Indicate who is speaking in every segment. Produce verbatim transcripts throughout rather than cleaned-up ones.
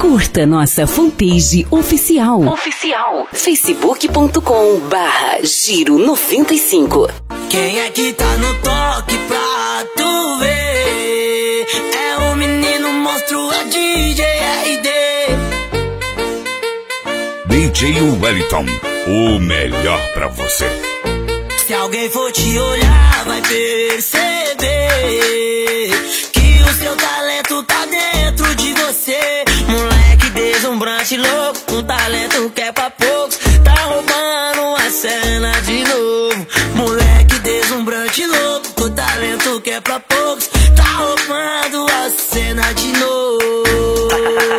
Speaker 1: Curta nossa fanpage oficial. Oficial. facebook ponto com barra Giro noventa e cinco.
Speaker 2: Quem é que tá no toque pra tu ver? É o menino monstro, a D J R D.
Speaker 3: D J Wellington, o melhor pra você.
Speaker 2: Se alguém for te olhar, vai perceber que o seu talento tá dentro de você. Moleque deslumbrante, louco, um talento que é pra poucos, tá roubando a cena de novo. Moleque deslumbrante, louco, com talento que é pra poucos, tá roubando a cena de novo.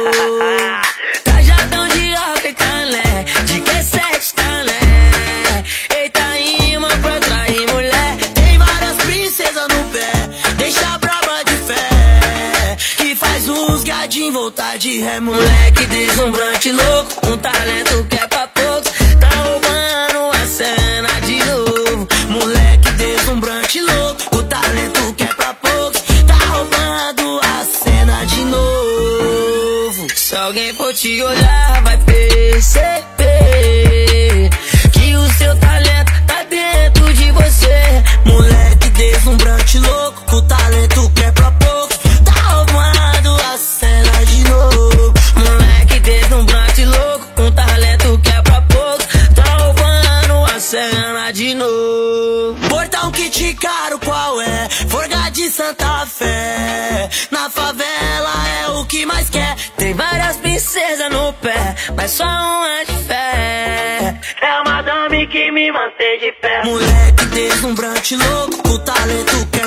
Speaker 2: Cajadão de rock e canlé, de que sete talé. Eita imã pra trair mulher, tem várias princesas no pé, deixa a braba de fé, que faz uns gadinhos voltar de ré. Moleque deslumbrante, louco, um talento que é pra poucos, tá roubando a cena de novo. Moleque deslumbrante, louco, o talento que é pra poucos, tá roubando a cena de novo. Se alguém for te olhar, vai perceber que o seu talento tá dentro de você. Moleque deslumbrante, louco, com talento que é pra poucos, tá roubando a cena de novo. Moleque deslumbrante, louco, com talento que é pra poucos, tá roubando a cena de novo. Portão kit caro, qual é? Forga de Santa Fé, na favela é o que mais quer. Tem várias princesas no pé, mas só uma de fé, é a madame que me mantém de pé. Moleque deslumbrante, louco, com talento que